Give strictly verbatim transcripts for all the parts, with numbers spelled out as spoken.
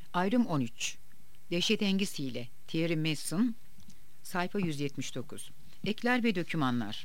Ayrım on üç. Dehşetengiz hile. Thierry Mason. Sayfa yüz yetmiş dokuz. Ekler ve dokümanlar.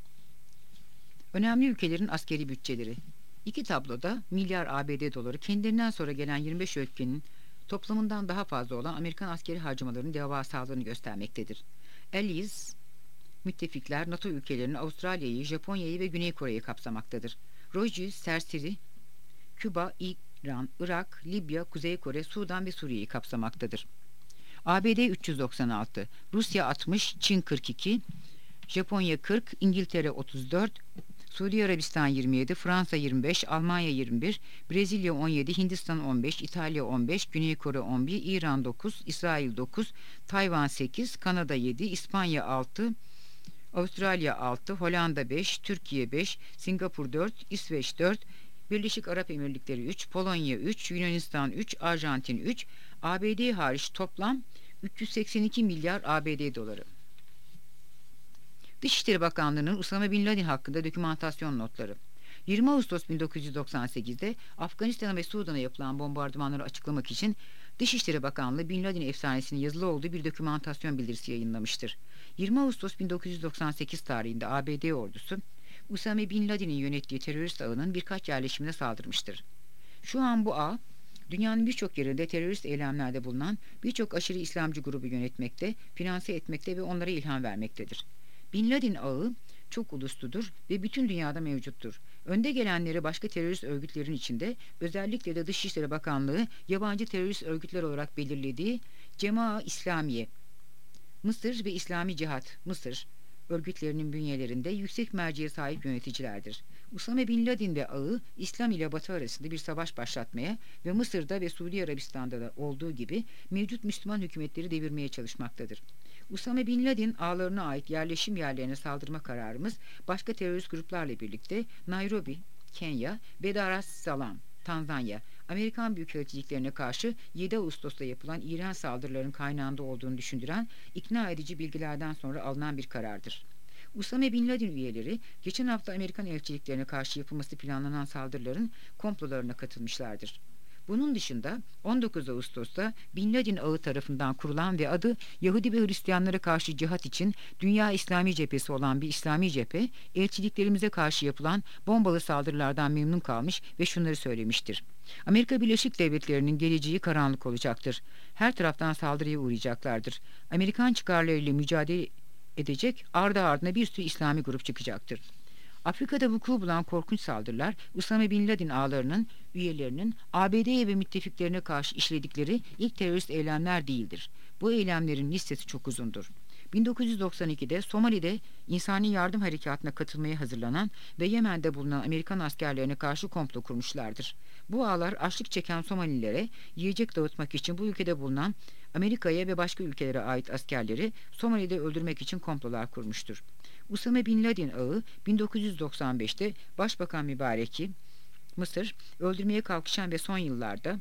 Önemli ülkelerin askeri bütçeleri. İki tabloda milyar A B D doları kendilerinden sonra gelen yirmi beş ülkenin toplamından daha fazla olan Amerikan askeri harcamalarının devasalığını göstermektedir. Allies, müttefikler NATO ülkelerinin Avustralya'yı, Japonya'yı ve Güney Kore'yi kapsamaktadır. Rojus, serseri, Küba, İran, Irak, Libya, Kuzey Kore, Sudan ve Suriye'yi kapsamaktadır. A B D üç yüz doksan altı, Rusya altmış, Çin kırk iki, Japonya kırk, İngiltere otuz dört, Suudi Arabistan yirmi yedi, Fransa yirmi beş, Almanya yirmi bir, Brezilya on yedi, Hindistan on beş, İtalya on beş, Güney Kore on bir, İran dokuz, İsrail dokuz, Tayvan sekiz, Kanada yedi, İspanya altı, Avustralya altı, Hollanda beş, Türkiye beş, Singapur dört, İsveç dört, Birleşik Arap Emirlikleri üç, Polonya üç, Yunanistan üç, Arjantin üç, A B D hariç toplam üç yüz seksen iki milyar A B D doları. Dışişleri Bakanlığı'nın Usame Bin Laden hakkında dokümantasyon notları. yirmi Ağustos bin dokuz yüz doksan sekiz'de Afganistan'a ve Sudan'a yapılan bombardımanları açıklamak için Dışişleri Bakanlığı Bin Laden efsanesinin yazılı olduğu bir dokümantasyon bildirisi yayınlamıştır. yirmi Ağustos bin dokuz yüz doksan sekiz tarihinde A B D ordusu Usame Bin Laden'in yönettiği terörist ağının birkaç yerleşimine saldırmıştır. Şu an bu ağ dünyanın birçok yerinde terörist eylemlerde bulunan birçok aşırı İslamcı grubu yönetmekte, finanse etmekte ve onlara ilham vermektedir. Bin Laden ağı çok ulusludur ve bütün dünyada mevcuttur. Önde gelenleri başka terörist örgütlerin içinde, özellikle de Dışişleri Bakanlığı yabancı terörist örgütler olarak belirlediği Cemaat-ı İslamiye, Mısır ve İslami Cihat, Mısır örgütlerinin bünyelerinde yüksek merciye sahip yöneticilerdir. Usame Bin Laden ve ağı İslam ile Batı arasında bir savaş başlatmaya ve Mısır'da ve Suudi Arabistan'da da olduğu gibi mevcut Müslüman hükümetleri devirmeye çalışmaktadır. Usame Bin Laden ağlarına ait yerleşim yerlerine saldırma kararımız başka terörist gruplarla birlikte Nairobi, Kenya ve Dar es Salaam, Tanzanya, Amerikan büyükelçiliklerine karşı yedi Ağustos'ta yapılan İran saldırılarının kaynağında olduğunu düşündüren ikna edici bilgilerden sonra alınan bir karardır. Usame Bin Laden üyeleri geçen hafta Amerikan elçiliklerine karşı yapılması planlanan saldırıların komplolarına katılmışlardır. Bunun dışında on dokuz Ağustos'ta Bin Laden ağı tarafından kurulan ve adı Yahudi ve Hristiyanlara karşı cihat için Dünya İslami Cephesi olan bir İslami cephe, elçiliklerimize karşı yapılan bombalı saldırılardan memnun kalmış ve şunları söylemiştir. Amerika Birleşik Devletleri'nin geleceği karanlık olacaktır. Her taraftan saldırıya uğrayacaklardır. Amerikan çıkarlarıyla mücadele edecek ardı ardına bir sürü İslami grup çıkacaktır. Afrika'da vuku bulan korkunç saldırılar Usame Bin Laden ağlarının üyelerinin A B D'ye ve müttefiklerine karşı işledikleri ilk terörist eylemler değildir. Bu eylemlerin listesi çok uzundur. bin dokuz yüz doksan iki'de Somali'de insani yardım harekatına katılmaya hazırlanan ve Yemen'de bulunan Amerikan askerlerine karşı komplo kurmuşlardır. Bu ağlar açlık çeken Somalilere yiyecek dağıtmak için bu ülkede bulunan Amerika'ya ve başka ülkelere ait askerleri Somali'de öldürmek için komplolar kurmuştur. Usame Bin Laden ağı bin dokuz yüz doksan beş'te Başbakan Mübarek'i Mısır öldürmeye kalkışan ve son yıllarda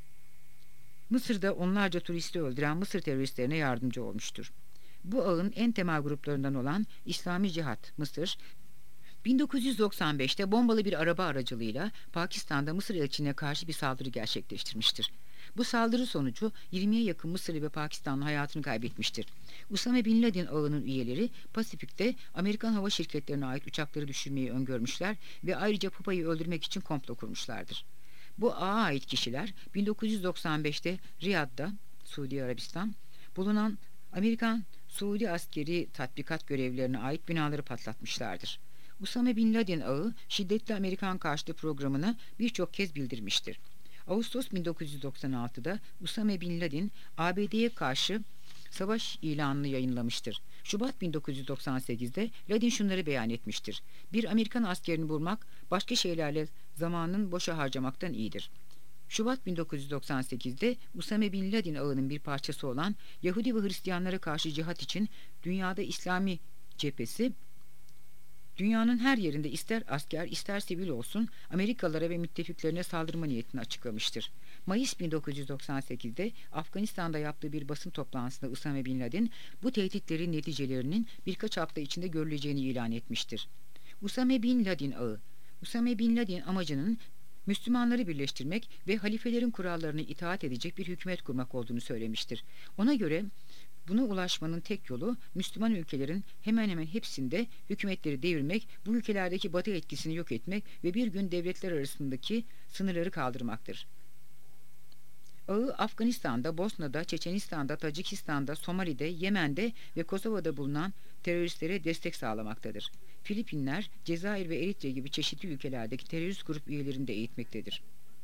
Mısır'da onlarca turisti öldüren Mısır teröristlerine yardımcı olmuştur. Bu ağın en temel gruplarından olan İslami Cihat Mısır, bin dokuz yüz doksan beş'te bombalı bir araba aracılığıyla Pakistan'da Mısır elçiliğine karşı bir saldırı gerçekleştirmiştir. Bu saldırı sonucu yirmiye yakın Mısırlı ve Pakistanlı hayatını kaybetmiştir. Usame Bin Laden ağının üyeleri Pasifik'te Amerikan hava şirketlerine ait uçakları düşürmeyi öngörmüşler ve ayrıca Papa'yı öldürmek için komplo kurmuşlardır. Bu ağa ait kişiler bin dokuz yüz doksan beş'te Riyad'da, Suudi Arabistan, bulunan Amerikan Suudi askeri tatbikat görevlilerine ait binaları patlatmışlardır. Usame Bin Laden ağı şiddetli Amerikan karşıtı programını birçok kez bildirmiştir. Ağustos bin dokuz yüz doksan altı'da Usame Bin Laden A B D'ye karşı savaş ilanını yayınlamıştır. Şubat bin dokuz yüz doksan sekiz'de Laden şunları beyan etmiştir. Bir Amerikan askerini vurmak başka şeylerle zamanın boşa harcamaktan iyidir. Şubat bin dokuz yüz doksan sekiz'de Usame Bin Laden ağının bir parçası olan Yahudi ve Hristiyanlara karşı cihat için dünyada İslami cephesi dünyanın her yerinde ister asker ister sivil olsun Amerikalılara ve müttefiklerine saldırma niyetini açıklamıştır. Mayıs bin dokuz yüz doksan sekiz'de Afganistan'da yaptığı bir basın toplantısında Usame Bin Laden bu tehditlerin neticelerinin birkaç hafta içinde görüleceğini ilan etmiştir. Usame Bin Laden ağı Usame Bin Laden amacının Müslümanları birleştirmek ve halifelerin kurallarına itaat edecek bir hükümet kurmak olduğunu söylemiştir. Ona göre buna ulaşmanın tek yolu Müslüman ülkelerin hemen hemen hepsinde hükümetleri devirmek, bu ülkelerdeki Batı etkisini yok etmek ve bir gün devletler arasındaki sınırları kaldırmaktır. Ağı Afganistan'da, Bosna'da, Çeçenistan'da, Tacikistan'da, Somali'de, Yemen'de ve Kosova'da bulunan teröristlere destek sağlamaktadır. Filipinler, Cezayir ve Eritre gibi çeşitli ülkelerdeki terörist grup üyelerini de eğitmektedir.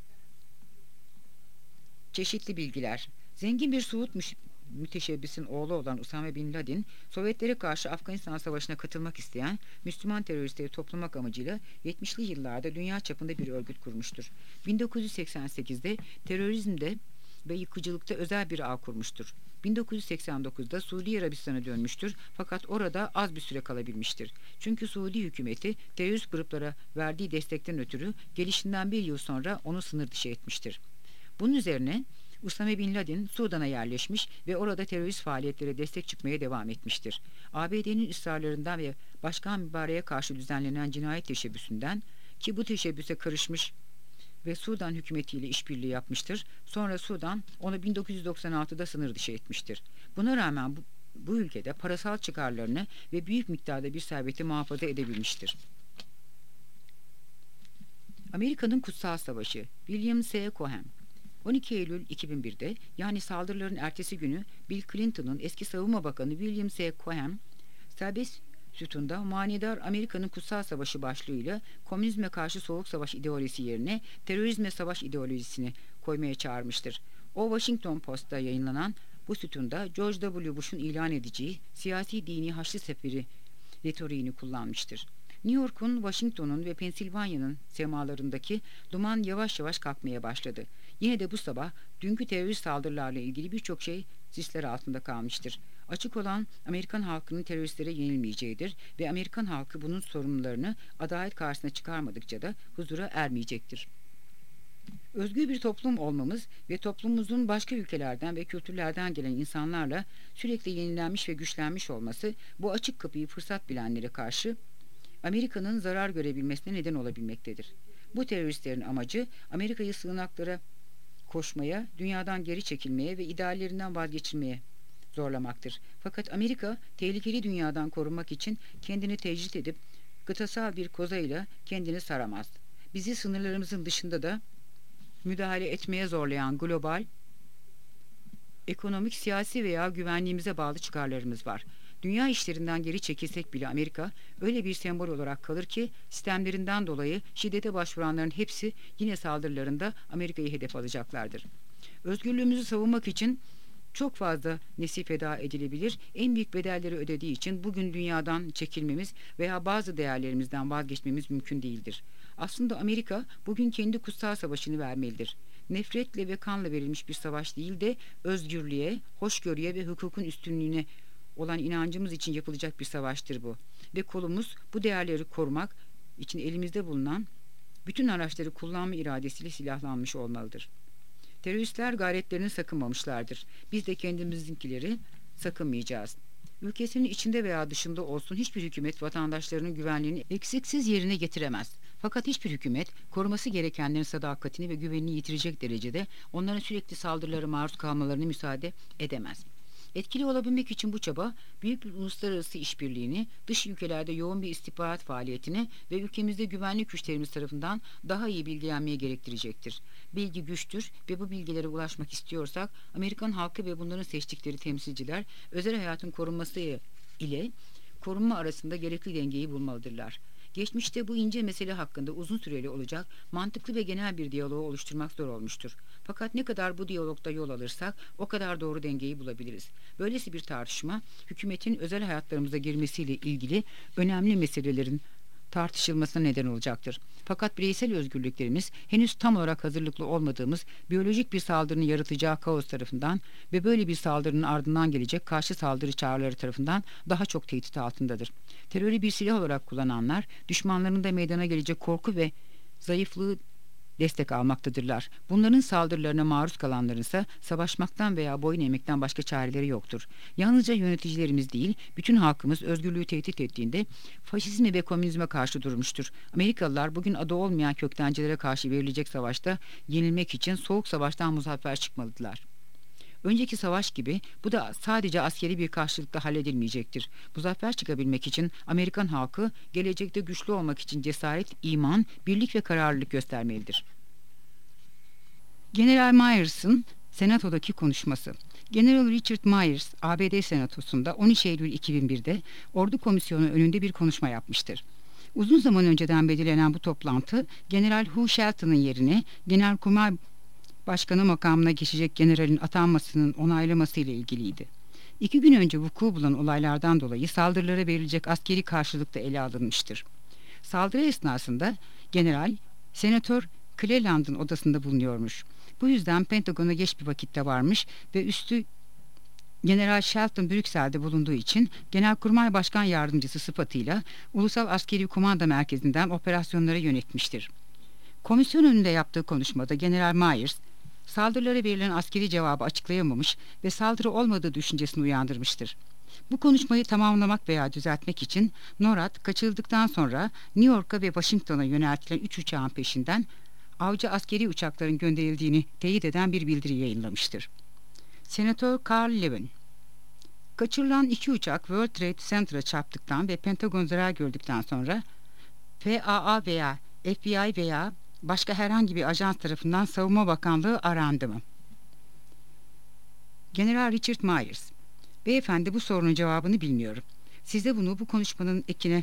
Çeşitli bilgiler. Zengin bir Suud müş- müteşebbisin oğlu olan Usame Bin Laden, Sovyetlere karşı Afganistan Savaşı'na katılmak isteyen Müslüman teröristleri toplamak amacıyla yetmişli yıllarda dünya çapında bir örgüt kurmuştur. bin dokuz yüz seksen sekizde terörizmde ve yıkıcılıkta özel bir ağ kurmuştur. bin dokuz yüz seksen dokuzda Suudi Arabistan'a dönmüştür fakat orada az bir süre kalabilmiştir. Çünkü Suudi hükümeti terörist gruplara verdiği destekten ötürü gelişinden bir yıl sonra onu sınır dışı etmiştir. Bunun üzerine Usame Bin Laden Sudan'a yerleşmiş ve orada terörist faaliyetlere destek çıkmaya devam etmiştir. A B D'nin ısrarlarından ve Başkan Mübarek'e karşı düzenlenen cinayet teşebbüsünden, ki bu teşebbüse karışmış ve Sudan hükümetiyle işbirliği yapmıştır. Sonra Sudan onu bin dokuz yüz doksan altıda sınır dışı etmiştir. Buna rağmen bu, bu ülkede parasal çıkarlarını ve büyük miktarda bir serveti muhafaza edebilmiştir. Amerika'nın Kutsal Savaşı. William S. Cohen. on iki Eylül iki bin birde, yani saldırıların ertesi günü, Bill Clinton'ın eski Savunma Bakanı William S. Cohen, serbest sütunda manidar Amerika'nın Kutsal Savaşı başlığıyla komünizme karşı soğuk savaş ideolojisi yerine terörizme savaş ideolojisini koymaya çağırmıştır. O, Washington Post'ta yayınlanan bu sütunda George W. Bush'un ilan edeceği siyasi dini Haçlı Seferi retoriğini kullanmıştır. New York'un, Washington'un ve Pensilvanya'nın semalarındaki duman yavaş yavaş kalkmaya başladı. Yine de bu sabah dünkü terörist saldırılarla ilgili birçok şey sisler altında kalmıştır. Açık olan Amerikan halkının teröristlere yenilmeyeceğidir ve Amerikan halkı bunun sorumlularını adalet karşısına çıkarmadıkça da huzura ermeyecektir. Özgür bir toplum olmamız ve toplumumuzun başka ülkelerden ve kültürlerden gelen insanlarla sürekli yenilenmiş ve güçlenmiş olması, bu açık kapıyı fırsat bilenlere karşı Amerika'nın zarar görebilmesine neden olabilmektedir. Bu teröristlerin amacı Amerika'yı sığınaklara koşmaya, dünyadan geri çekilmeye ve ideallerinden vazgeçirmeye zorlamaktır. Fakat Amerika, tehlikeli dünyadan korunmak için kendini tecrit edip kıtasal bir kozayla kendini saramaz. Bizi sınırlarımızın dışında da müdahale etmeye zorlayan global, ekonomik, siyasi veya güvenliğimize bağlı çıkarlarımız var. Dünya işlerinden geri çekilsek bile Amerika öyle bir sembol olarak kalır ki sistemlerinden dolayı şiddete başvuranların hepsi yine saldırılarında Amerika'yı hedef alacaklardır. Özgürlüğümüzü savunmak için çok fazla nesil feda edilebilir. En büyük bedelleri ödediği için bugün dünyadan çekilmemiz veya bazı değerlerimizden vazgeçmemiz mümkün değildir. Aslında Amerika bugün kendi kutsal savaşını vermelidir. Nefretle ve kanla verilmiş bir savaş değil de özgürlüğe, hoşgörüye ve hukukun üstünlüğüne olan inancımız için yapılacak bir savaştır bu. Ve kolumuz bu değerleri korumak için elimizde bulunan bütün araçları kullanma iradesiyle silahlanmış olmalıdır. Teröristler gayretlerini sakınmamışlardır. Biz de kendimizinkileri sakınmayacağız. Ülkesinin içinde veya dışında olsun hiçbir hükümet vatandaşlarının güvenliğini eksiksiz yerine getiremez. Fakat hiçbir hükümet koruması gerekenlerin sadakatini ve güvenini yitirecek derecede onların sürekli saldırılara maruz kalmalarını müsaade edemez. Etkili olabilmek için bu çaba, büyük bir uluslararası işbirliğini, dış ülkelerde yoğun bir istihbarat faaliyetini ve ülkemizde güvenlik güçlerimiz tarafından daha iyi bilgilenmeye gerektirecektir. Bilgi güçtür ve bu bilgilere ulaşmak istiyorsak, Amerikan halkı ve bunların seçtikleri temsilciler, özel hayatın korunması ile korunma arasında gerekli dengeyi bulmalıdırlar. Geçmişte bu ince mesele hakkında uzun süreli olacak, mantıklı ve genel bir diyaloğu oluşturmak zor olmuştur. Fakat ne kadar bu diyalogda yol alırsak o kadar doğru dengeyi bulabiliriz. Böylesi bir tartışma, hükümetin özel hayatlarımıza girmesiyle ilgili önemli meselelerin tartışılmasına neden olacaktır. Fakat bireysel özgürlüklerimiz henüz tam olarak hazırlıklı olmadığımız biyolojik bir saldırının yaratacağı kaos tarafından ve böyle bir saldırının ardından gelecek karşı saldırı çağrıları tarafından daha çok tehdit altındadır. Terörü bir silah olarak kullananlar, düşmanlarının da meydana gelecek korku ve zayıflığı destek almaktadırlar. Bunların saldırılarına maruz kalanların ise savaşmaktan veya boyun eğmekten başka çareleri yoktur. Yalnızca yöneticilerimiz değil, bütün halkımız özgürlüğü tehdit ettiğinde faşizme ve komünizme karşı durmuştur. Amerikalılar bugün adı olmayan köktencilere karşı verilecek savaşta yenilmek için soğuk savaştan muzaffer çıkmalıdılar. Önceki savaş gibi bu da sadece askeri bir karşılıkla halledilmeyecektir. Muzaffer çıkabilmek için Amerikan halkı gelecekte güçlü olmak için cesaret, iman, birlik ve kararlılık göstermelidir. General Myers'ın Senato'daki konuşması. General Richard Myers, A B D Senatosu'nda on üç Eylül iki bin bir'de Ordu Komisyonu önünde bir konuşma yapmıştır. Uzun zaman önceden belirlenen bu toplantı, General Hugh Shelton'ın yerine Genelkurmay Başkanı makamına geçecek generalin atanmasının onaylaması ile ilgiliydi. İki gün önce vuku bulan olaylardan dolayı saldırılara verilecek askeri karşılık da ele alınmıştır. Saldırı esnasında general, Senatör Cleland'ın odasında bulunuyormuş. Bu yüzden Pentagon'a geç bir vakitte varmış ve üstü General Shelton Brüksel'de bulunduğu için Genelkurmay Başkan Yardımcısı sıfatıyla Ulusal Askeri Komanda Merkezi'nden operasyonları yönetmiştir. Komisyon önünde yaptığı konuşmada General Myers, saldırılara verilen askeri cevabı açıklayamamış ve saldırı olmadığı düşüncesini uyandırmıştır. Bu konuşmayı tamamlamak veya düzeltmek için NORAD kaçırıldıktan sonra New York'a ve Washington'a yöneltilen üç uçağın peşinden avcı askeri uçakların gönderildiğini teyit eden bir bildiri yayınlamıştır. Senatör Carl Levin, kaçırılan iki uçak World Trade Center'a çarptıktan ve Pentagon zarar gördükten sonra F A A veya F B I veya başka herhangi bir ajans tarafından Savunma Bakanlığı arandı mı? General Richard Myers, beyefendi bu sorunun cevabını bilmiyorum. Size bunu bu konuşmanın ekine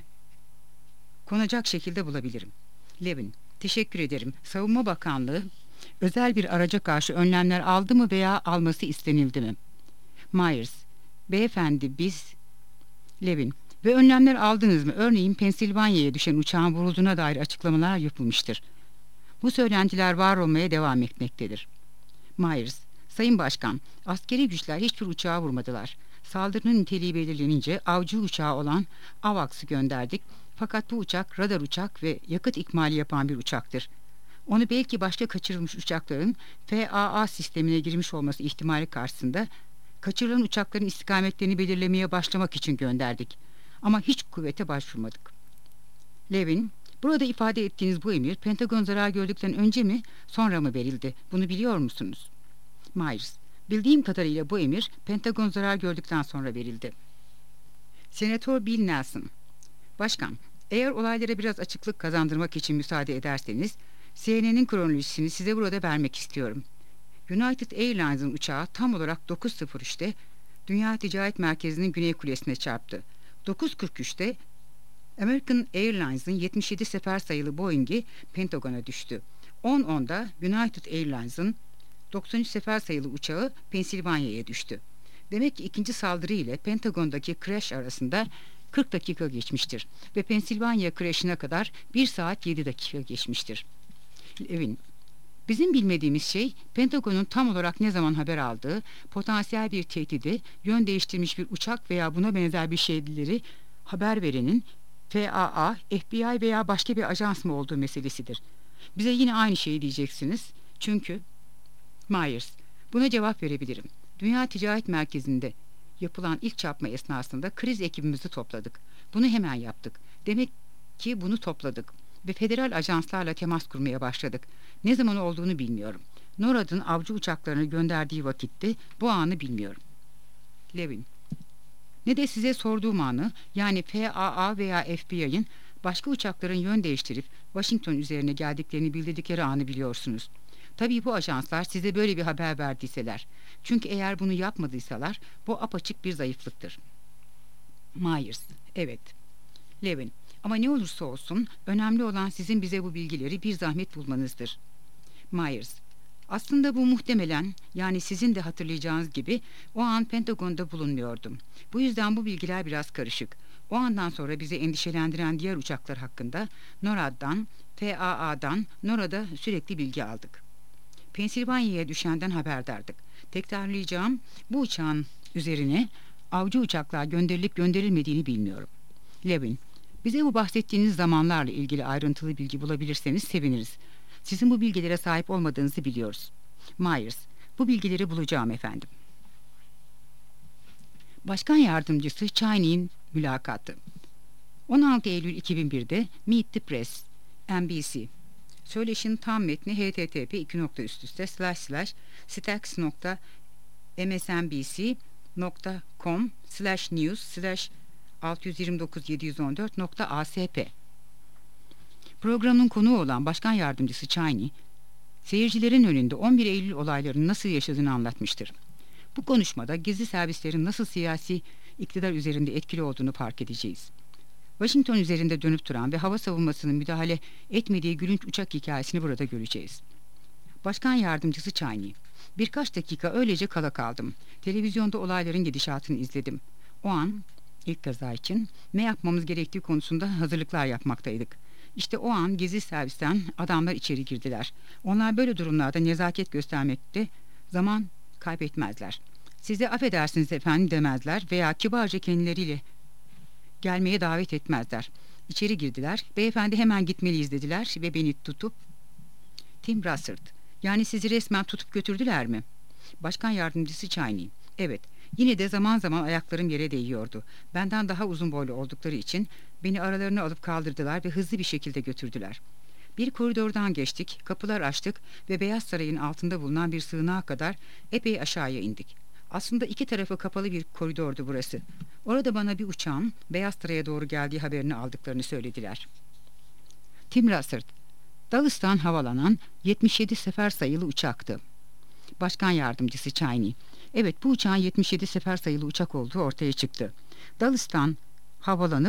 konacak şekilde bulabilirim. Levin, teşekkür ederim. Savunma Bakanlığı özel bir araca karşı önlemler aldı mı veya alması istenildi mi? Myers, beyefendi biz... Levin, ve önlemler aldınız mı? Örneğin Pensilvanya'ya düşen uçağın vurulduğuna dair açıklamalar yapılmıştır. Bu söylentiler var olmaya devam etmektedir. Myers, Sayın Başkan, askeri güçler hiçbir uçağa vurmadılar. Saldırının niteliği belirlenince avcı uçağı olan AWACS'ı gönderdik. Fakat bu uçak radar uçak ve yakıt ikmali yapan bir uçaktır. Onu belki başka kaçırılmış uçakların F A A sistemine girmiş olması ihtimali karşısında kaçırılan uçakların istikametlerini belirlemeye başlamak için gönderdik. Ama hiç kuvvete başvurmadık. Levin, burada ifade ettiğiniz bu emir Pentagon zarar gördükten önce mi sonra mı verildi? Bunu biliyor musunuz? Myers, bildiğim kadarıyla bu emir Pentagon zarar gördükten sonra verildi. Senatör Bill Nelson, Başkan, eğer olaylara biraz açıklık kazandırmak için müsaade ederseniz C N N'in kronolojisini size burada vermek istiyorum. United Airlines'ın uçağı tam olarak dokuz sıfır üç'te Dünya Ticaret Merkezi'nin güney kulesine çarptı. dokuz kırk üç'te American Airlines'ın yetmiş yedi sefer sayılı Boeing'i Pentagon'a düştü. on onda United Airlines'ın doksan üç sefer sayılı uçağı Pensilvanya'ya düştü. Demek ki ikinci saldırı ile Pentagon'daki crash arasında kırk dakika geçmiştir ve Pensilvanya crash'ine kadar bir saat yedi dakika geçmiştir. Levin, bizim bilmediğimiz şey Pentagon'un tam olarak ne zaman haber aldığı, potansiyel bir tehdidi, yön değiştirmiş bir uçak veya buna benzer bir şeyleri haber verenin F A A, F B I veya başka bir ajans mı olduğu meselesidir. Bize yine aynı şeyi diyeceksiniz. Çünkü Myers, buna cevap verebilirim. Dünya Ticaret Merkezi'nde yapılan ilk çarpma esnasında kriz ekibimizi topladık. Bunu hemen yaptık. Demek ki bunu topladık ve federal ajanslarla temas kurmaya başladık. Ne zaman olduğunu bilmiyorum. NORAD'ın avcı uçaklarını gönderdiği vakitte bu anı bilmiyorum. Levin, ne de size sorduğum anı, yani F A A veya F B I'nin başka uçakların yön değiştirip Washington üzerine geldiklerini bildirdikleri anı biliyorsunuz. Tabii bu ajanslar size böyle bir haber verdiyseler. Çünkü eğer bunu yapmadıysalar bu apaçık bir zayıflıktır. Myers, evet. Levin, ama ne olursa olsun önemli olan sizin bize bu bilgileri bir zahmet bulmanızdır. Myers, aslında bu muhtemelen, yani sizin de hatırlayacağınız gibi o an Pentagon'da bulunmuyordum. Bu yüzden bu bilgiler biraz karışık. O andan sonra bizi endişelendiren diğer uçaklar hakkında NORAD'dan, F A A'dan, NORAD'a sürekli bilgi aldık. Pensilvanya'ya düşenden haberdardık. Tekrarlayacağım, bu uçağın üzerine avcı uçaklar gönderilip gönderilmediğini bilmiyorum. Levin, bize bu bahsettiğiniz zamanlarla ilgili ayrıntılı bilgi bulabilirseniz seviniriz. Sizin bu bilgilere sahip olmadığınızı biliyoruz. Myers, bu bilgileri bulacağım efendim. Başkan yardımcısı Cheney'in mülakatı. on altı Eylül iki bin bir'de Meet the Press, N B C. Söyleşinin tam metni h t t p iki nokta üst üste slash slash stax nokta m s n b c nokta com slash news slash altı yüz yirmi dokuz yedi yüz on dört nokta a s p. Programın konuğu olan Başkan Yardımcısı Cheney, seyircilerin önünde on bir Eylül olaylarını nasıl yaşadığını anlatmıştır. Bu konuşmada gizli servislerin nasıl siyasi iktidar üzerinde etkili olduğunu fark edeceğiz. Washington üzerinde dönüp duran ve hava savunmasının müdahale etmediği gülünç uçak hikayesini burada göreceğiz. Başkan Yardımcısı Cheney, birkaç dakika öylece kala kaldım. Televizyonda olayların gidişatını izledim. O an ilk kaza için ne yapmamız gerektiği konusunda hazırlıklar yapmaktaydık. İşte o an gizli servisten adamlar içeri girdiler. Onlar böyle durumlarda nezaket göstermekte zaman kaybetmezler. Size affedersiniz efendim demezler veya kibarca kendileriyle gelmeye davet etmezler. İçeri girdiler. Beyefendi hemen gitmeliyiz dediler ve beni tutup Tim Russert, yani sizi resmen tutup götürdüler mi? Başkan Yardımcısı Cheney, evet. Yine de zaman zaman ayaklarım yere değiyordu. Benden daha uzun boylu oldukları için beni aralarına alıp kaldırdılar ve hızlı bir şekilde götürdüler. Bir koridordan geçtik, kapılar açtık ve Beyaz Saray'ın altında bulunan bir sığınağa kadar epey aşağıya indik. Aslında iki tarafı kapalı bir koridordu burası. Orada bana bir uçağın Beyaz Saray'a doğru geldiği haberini aldıklarını söylediler. Tim Russert, Dallas'tan havalanan yetmiş yedi sefer sayılı uçaktı. Başkan Yardımcısı Cheney, evet bu uçağın yetmiş yedi sefer sayılı uçak olduğu ortaya çıktı. Dallas'tan havalanıp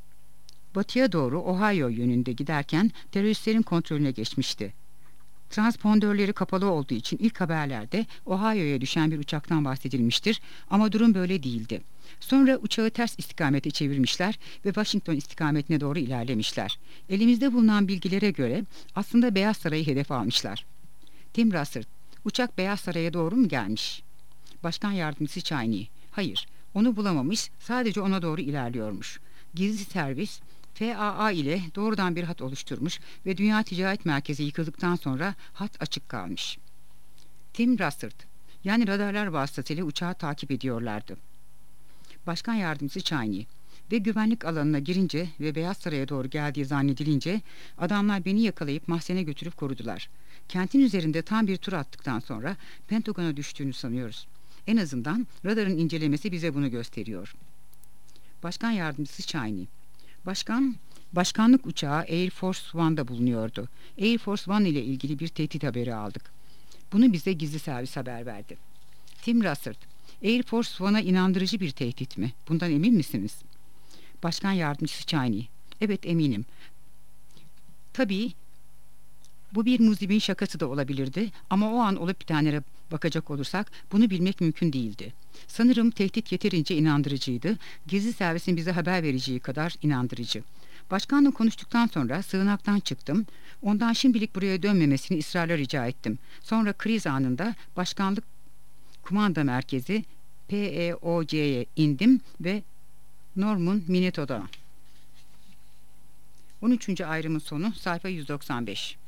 batıya doğru Ohio yönünde giderken teröristlerin kontrolüne geçmişti. Transpondörleri kapalı olduğu için ilk haberlerde Ohio'ya düşen bir uçaktan bahsedilmiştir ama durum böyle değildi. Sonra uçağı ters istikamete çevirmişler ve Washington istikametine doğru ilerlemişler. Elimizde bulunan bilgilere göre aslında Beyaz Saray'ı hedef almışlar. Tim Russert, uçak Beyaz Saray'a doğru mu gelmiş? Başkan Yardımcısı Cheney, hayır, onu bulamamış, sadece ona doğru ilerliyormuş. Gizli servis F A A ile doğrudan bir hat oluşturmuş ve Dünya Ticaret Merkezi yıkıldıktan sonra hat açık kalmış. Tim Russert, yani radarlar vasıtasıyla uçağı takip ediyorlardı. Başkan Yardımcısı Cheney, ve güvenlik alanına girince ve Beyaz Saray'a doğru geldiği zannedilince adamlar beni yakalayıp mahzene götürüp korudular. Kentin üzerinde tam bir tur attıktan sonra Pentagon'a düştüğünü sanıyoruz. En azından radarın incelemesi bize bunu gösteriyor. Başkan Yardımcısı Cheney, Başkan, başkanlık uçağı Air Force One'da bulunuyordu. Air Force One ile ilgili bir tehdit haberi aldık. Bunu bize gizli servis haber verdi. Tim Russert, Air Force One'a inandırıcı bir tehdit mi? Bundan emin misiniz? Başkan Yardımcısı Cheney, evet eminim. Tabii bu bir muzibin şakası da olabilirdi ama o an olup bitenlere bakacak olursak bunu bilmek mümkün değildi. Sanırım tehdit yeterince inandırıcıydı. Gizli servisin bize haber vereceği kadar inandırıcı. Başkanla konuştuktan sonra sığınaktan çıktım. Ondan şimdilik buraya dönmemesini ısrarla rica ettim. Sonra kriz anında başkanlık kumanda merkezi P E O C'ye indim ve Norman Minnetona'da. on üçüncü ayrımın sonu sayfa yüz doksan beş.